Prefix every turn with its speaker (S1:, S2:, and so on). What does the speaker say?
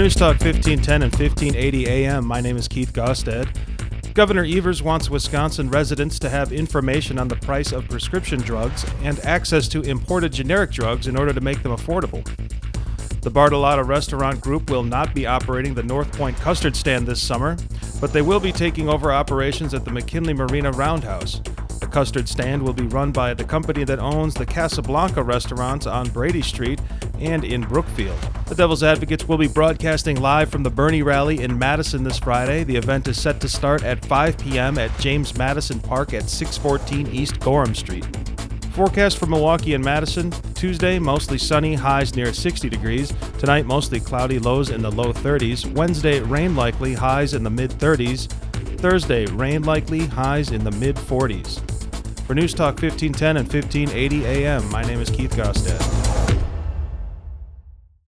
S1: News Talk 1510 and 1580 AM, my name is Keith Gostad. Governor Evers wants Wisconsin residents to have information on the price of prescription drugs and access to imported generic drugs in order to make them affordable. The Bartolotta Restaurant Group will not be operating the North Point Custard Stand this summer, but they will be taking over operations at the McKinley Marina Roundhouse. The Custard Stand will be run by the company that owns the Casablanca restaurants on Brady Street and in Brookfield. The Devil's Advocates will be broadcasting live from the Bernie Rally in Madison this Friday. The event is set to start at 5 p.m. at James Madison Park at 614 East Gorham Street. Forecast for Milwaukee and Madison: Tuesday, mostly sunny, highs near 60 degrees. Tonight, mostly cloudy, lows in the low 30s. Wednesday, rain likely, highs in the mid-30s. Thursday, rain likely, highs in the mid-40s. For News Talk 1510 and 1580 AM, my name is Keith Gostad.